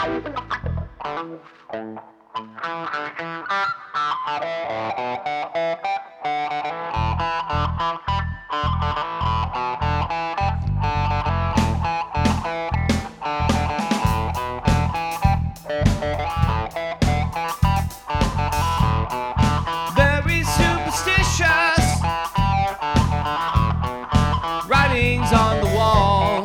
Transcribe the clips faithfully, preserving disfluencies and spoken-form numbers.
Very superstitious writings on the wall.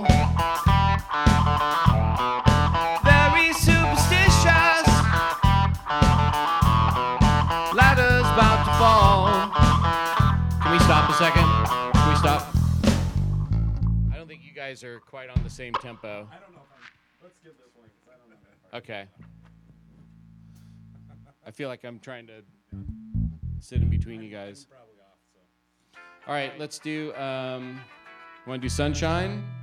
Very superstitious ladders about to fall. Can we stop a second? Can we stop? I don't think you guys are quite on the same tempo. I don't know if I'm. Let's skip this one because I don't know that part. Okay. I feel like I'm trying to sit in between you guys. I'm probably off. So. All right, let's do. Um, want to do Sunshine?